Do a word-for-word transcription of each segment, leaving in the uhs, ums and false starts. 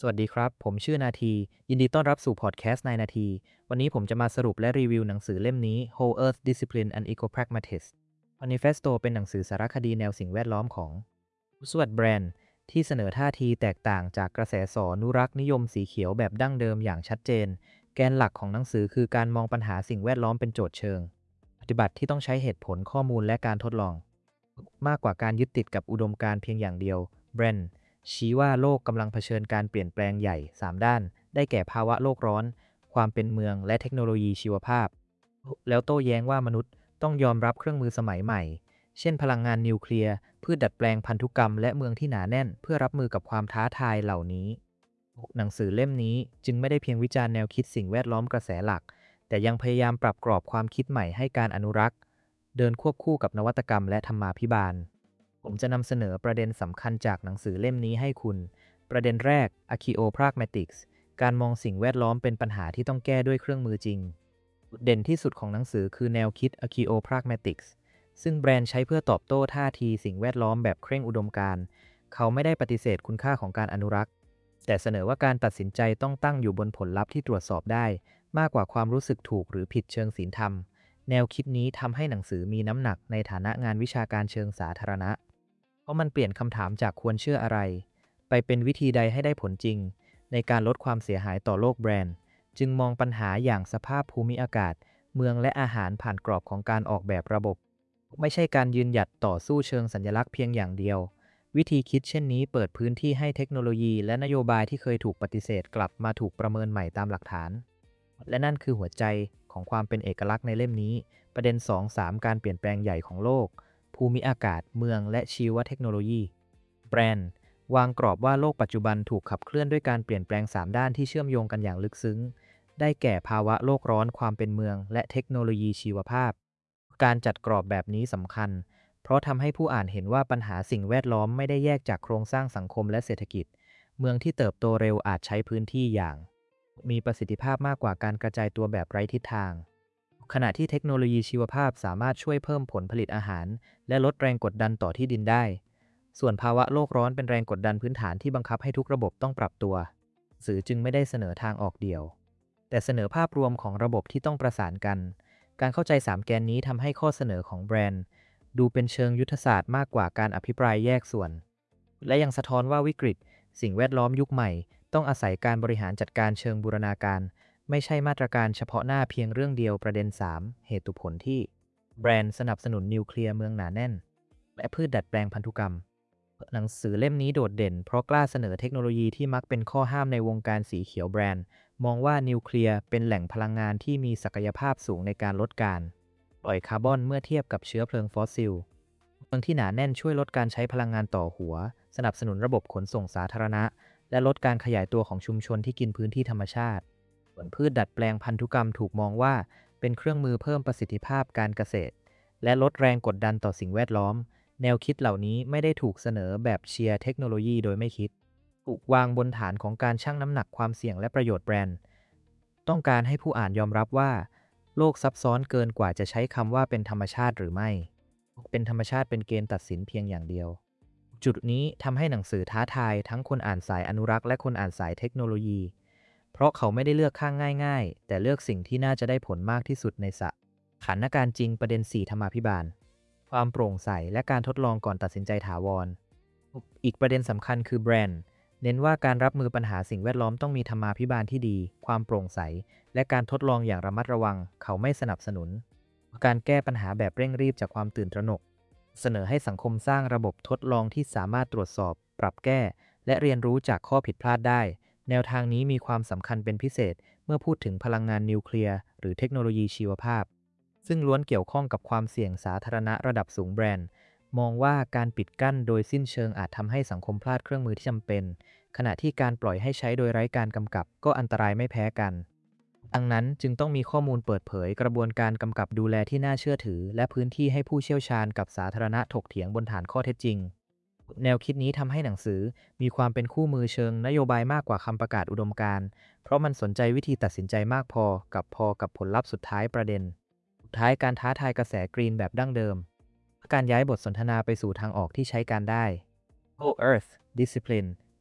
สวัสดีครับ ผมชื่อนาที ยินดีต้อนรับสู่พอดแคสต์นายนาที วันนี้ผมจะมาสรุปและรีวิวหนังสือเล่มนี้ Whole Earth Discipline and Eco-Pragmatics Manifesto เป็นหนังสือสารคดีแนวสิ่งแวดล้อมของ Roosevelt Brand ที่เสนอท่าทีแตกต่างจากกระแสสอนุรักษ์นิยมสีเขียวแบบดั้งเดิมอย่างชัดเจน แกนหลักของหนังสือคือการมองปัญหาสิ่งแวดล้อมเป็นโจทย์เชิง ปฏิบัติที่ต้องใช้เหตุผลข้อมูลและการทดลอง มากกว่าการยึดติดกับอุดมการณ์เพียงอย่างเดียว Brand ชี้ว่าโลกกำลังเผชิญการเปลี่ยนแปลงใหญ่ สาม ด้าน ได้แก่ภาวะโลกร้อน ความเป็นเมือง และเทคโนโลยีชีวภาพ แล้วโต้แย้งว่ามนุษย์ต้องยอมรับเครื่องมือสมัยใหม่ เช่นพลังงานนิวเคลียร์ พืชดัดแปลงพันธุกรรม และเมืองที่หนาแน่นเพื่อรับมือกับความท้าทายเหล่านี้ หนังสือเล่มนี้จึงไม่ได้เพียงวิจารณ์แนวคิดสิ่งแวดล้อมกระแสหลัก แต่ยังพยายามปรับกรอบความคิดใหม่ให้การอนุรักษ์เดินควบคู่กับนวัตกรรมและธรรมาภิบาล ผมจะนำเสนอประเด็นสำคัญจากหนังสือเล่มนี้ให้คุณ ประเด็นแรก Archaeopragmatics การมองสิ่งแวดล้อมเป็นปัญหาที่ต้องแก้ด้วยเครื่องมือจริงจุดเด่นที่สุดของหนังสือคือแนวคิด Archaeopragmatics ซึ่งแบรนด์ใช้เพื่อตอบโต้ท่าทีสิ่งแวดล้อมแบบเคร่งอุดมการณ์ เขาไม่ได้ปฏิเสธคุณค่าของการอนุรักษ์ แต่เสนอว่าการตัดสินใจต้องตั้งอยู่บนผลลัพธ์ที่ตรวจสอบได้ มากกว่าความรู้สึกถูกหรือผิดเชิงศีลธรรม แนวคิดนี้ทำให้หนังสือมีน้ำหนักในฐานะงานวิชาการเชิงสาธารณะ เพราะมันเปลี่ยนคำถามจากควรเชื่ออะไร ไปเป็นวิธีใดให้ได้ผลจริง ในการลดความเสียหายต่อโลกแบรนด์ จึงมองปัญหาอย่างสภาพภูมิอากาศ เมืองและอาหารผ่านกรอบของการออกแบบระบบ ไม่ใช่การยืนหยัดต่อสู้เชิงสัญลักษณ์เพียงอย่างเดียว วิธีคิดเช่นนี้เปิดพื้นที่ให้เทคโนโลยีและนโยบายที่เคยถูกปฏิเสธกลับมาถูกประเมินใหม่ตามหลักฐาน และนั่นคือหัวใจของความเป็นเอกลักษณ์ในเล่มนี้ ประเด็น สองถึงสาม การเปลี่ยนแปลงใหญ่ของโลก ภูมิอากาศ เมือง และชีวเทคโนโลยี แบรนด์วางกรอบว่าโลกปัจจุบันถูกขับเคลื่อนด้วยการเปลี่ยนแปลง สาม ด้านที่เชื่อมโยงกันอย่างลึกซึ้ง ได้แก่ภาวะโลกร้อน ความเป็นเมือง และเทคโนโลยีชีวภาพ การจัดกรอบแบบนี้สำคัญ เพราะทำให้ผู้อ่านเห็นว่าปัญหาสิ่งแวดล้อมไม่ได้แยกจากโครงสร้างสังคมและเศรษฐกิจ เมืองที่เติบโตเร็วอาจใช้พื้นที่อย่างมีประสิทธิภาพมากกว่าการกระจายตัวแบบไร้ทิศทาง ขณะที่เทคโนโลยีชีวภาพสามารถช่วยเพิ่มผลผลิตอาหารและลดแรงกดดันต่อที่ดินได้ ส่วนภาวะโลกร้อนเป็นแรงกดดันพื้นฐานที่บังคับให้ทุกระบบต้องปรับตัวสื่อจึงไม่ได้เสนอทางออกเดียว แต่เสนอภาพรวมของระบบที่ต้องประสานกัน การเข้าใจสามแกนนี้ทำให้ข้อเสนอของแบรนด์ดูเป็นเชิงยุทธศาสตร์มากกว่าการอภิปรายแยกส่วน และยังสะท้อนว่าวิกฤตสิ่งแวดล้อมยุคใหม่ต้องอาศัยการบริหารจัดการเชิงบูรณาการ ไม่ใช่มาตรการเฉพาะหน้าเพียงเรื่องเดียวประเด็น สาม เหตุผลที่แบรนด์สนับสนุนนิวเคลียร์เมืองหนาแน่น และพืชดัดแปลงพันธุกรรม หนังสือเล่มนี้โดดเด่นเพราะกล้าเสนอเทคโนโลยีที่มักเป็นข้อห้ามในวงการสีเขียวแบรนด์ มองว่านิวเคลียร์เป็นแหล่งพลังงานที่มีศักยภาพสูงในการลดการปล่อยคาร์บอนเมื่อเทียบกับเชื้อเพลิงฟอสซิล เมืองที่หนาแน่นช่วยลดการใช้พลังงานต่อหัว สนับสนุนระบบขนส่งสาธารณะ และลดการขยายตัวของชุมชนที่กินพื้นที่ธรรมชาติส่วนพืชดัดแปลงพันธุกรรมถูกมองว่าเป็นเครื่องมือเพิ่มประสิทธิภาพการเกษตร และลดแรงกดดันต่อสิ่งแวดล้อม แนวคิดเหล่านี้ไม่ได้ถูกเสนอแบบเชียร์เทคโนโลยีโดยไม่คิด ถูกวางบนฐานของการชั่งน้ำหนักความเสี่ยงและประโยชน์แบรนด์ ต้องการให้ผู้อ่านยอมรับว่าโลกซับซ้อนเกินกว่าจะใช้คำว่าเป็นธรรมชาติหรือไม่ เป็นธรรมชาติเป็นเกณฑ์ตัดสินเพียงอย่างเดียว จุดนี้ทำให้หนังสือท้าทายทั้งคนอ่านสายอนุรักษ์และคนอ่านสายเทคโนโลยี เพราะเขาไม่ได้เลือกข้างง่ายๆ แต่เลือกสิ่งที่น่าจะได้ผลมากที่สุดในสถานการณ์จริงประเด็น สี่ ธรรมาภิบาล ความโปร่งใสและการทดลองก่อนตัดสินใจถาวร อีกประเด็นสำคัญคือแบรนด์เน้นว่าการรับมือปัญหาสิ่งแวดล้อมต้องมีธรรมาภิบาลที่ดี ความโปร่งใส และการทดลองอย่างระมัดระวัง เขาไม่สนับสนุน การแก้ปัญหาแบบเร่งรีบจากความตื่นตระหนก เสนอให้สังคมสร้างระบบทดลองที่สามารถตรวจสอบ ปรับแก้ และเรียนรู้จากข้อผิดพลาดได้ แนวทางนี้มีความสำคัญเป็นพิเศษเมื่อพูดถึงพลังงานนิวเคลียร์หรือเทคโนโลยีชีวภาพ ซึ่งล้วนเกี่ยวข้องกับความเสี่ยงสาธารณะระดับสูงแบรนด์ มองว่าการปิดกั้นโดยสิ้นเชิงอาจทำให้สังคมพลาดเครื่องมือที่จำเป็น ขณะที่การปล่อยให้ใช้โดยไร้การกำกับก็อันตรายไม่แพ้กัน ดังนั้นจึงต้องมีข้อมูลเปิดเผยกระบวนการกำกับดูแลที่น่าเชื่อถือ และพื้นที่ให้ผู้เชี่ยวชาญกับสาธารณะถกเถียงบนฐานข้อเท็จจริง แนวคิดนี้ทำให้หนังสือมีความเป็นคู่มือเชิงนโยบายมากกว่าคำประกาศอุดมการณ์ เพราะมันสนใจวิธีตัดสินใจมากพอกับพอกับผลลัพธ์สุดท้ายประเด็น สุดท้ายการท้าทายกระแสกรีนแบบดั้งเดิม การย้ายบทสนทนาไปสู่ทางออกที่ใช้การได้ Whole Earth Discipline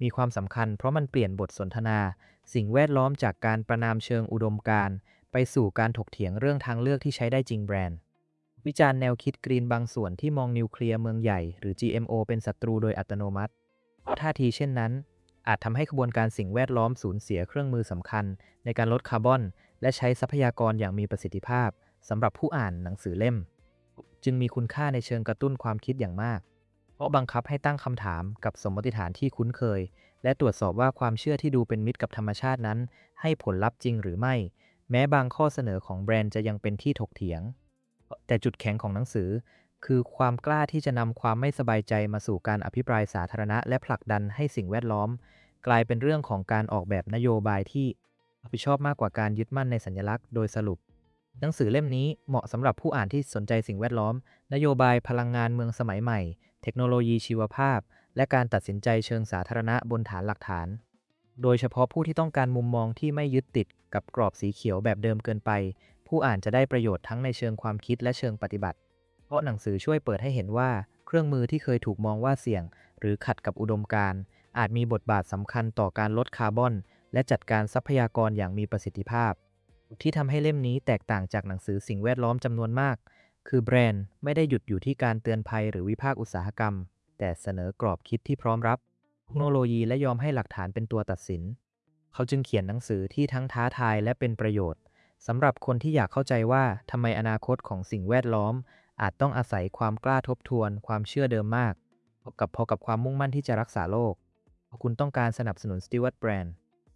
มีความสำคัญเพราะมันเปลี่ยนบทสนทนาสิ่งแวดล้อมจากการประนามเชิงอุดมการณ์ไปสู่การถกเถียงเรื่องทางเลือกที่ใช้ได้จริงแบรนด์วิจารณ์แนวคิดกรีนบางส่วนที่มองนิวเคลียร์เมืองใหญ่หรือ จี เอ็ม โอ เป็นศัตรูโดยอัตโนมัติเพราะท่าทีเช่นนั้นอาจทำให้ขบวนการสิ่งแวดล้อมสูญเสียเครื่องมือสำคัญในการลดคาร์บอนและใช้ทรัพยากรอย่างมีประสิทธิภาพสำหรับผู้อ่านหนังสือเล่มจึงมีคุณค่าในเชิงกระตุ้นความคิดอย่างมากเพราะบังคับให้ตั้งคำถามกับสมมติฐานที่คุ้นเคยและตรวจสอบว่าความเชื่อที่ดูเป็นมิตรกับธรรมชาตินั้นให้ผลลัพธ์จริงหรือไม่แม้บางข้อเสนอของแบรนด์จะยังเป็นที่ถกเถียงแต่จุดแข็งของหนังสือคือความกล้าที่จะนำความไม่สบายใจมาสู่การอภิปรายสาธารณะและผลักดันให้สิ่งแวดล้อมกลายเป็นเรื่องของการออกแบบนโยบายที่รับผิดชอบมากกว่าการยึดมั่นในสัญลักษณ์โดยสรุปหนังสือเล่มนี้เหมาะสำหรับผู้อ่านที่สนใจสิ่งแวดล้อมนโยบายพลังงานเมืองสมัยใหม่เทคโนโลยีชีวภาพและการตัดสินใจเชิงสาธารณะบนฐานหลักฐานโดยเฉพาะผู้ที่ต้องการมุมมองที่ไม่ยึดติดกับกรอบสีเขียวแบบเดิมเกินไปผู้อ่านจะได้ประโยชน์ทั้งในเชิงความคิดและเชิงปฏิบัติเพราะหนังสือช่วยเปิดให้เห็นว่าเครื่องมือที่เคยถูกมองว่าเสี่ยงหรือขัดกับอุดมการณ์อาจมีบทบาทสำคัญต่อการลดคาร์บอนและจัดการทรัพยากรอย่างมีประสิทธิภาพที่ทำให้เล่มนี้แตกต่างจากหนังสือสิ่งแวดล้อมจำนวนมากคือแบรนด์ไม่ได้หยุดอยู่ที่การเตือนภัยหรือวิพากษ์อุตสาหกรรมแต่เสนอกรอบคิดที่พร้อมรับเทคโนโลยีและยอมให้หลักฐานเป็นตัวตัดสินเขาจึงเขียนหนังสือที่ทั้งท้าทายและเป็นประโยชน์สำหรับคนที่อยากเข้าใจว่าทำไมอนาคตของสิ่งแวดล้อมอาจต้องอาศัยความกล้าทบทวนความเชื่อเดิมมากกับพอกับความมุ่งมั่นที่จะรักษาโลกคุณต้องการสนับสนุน Stewart Brand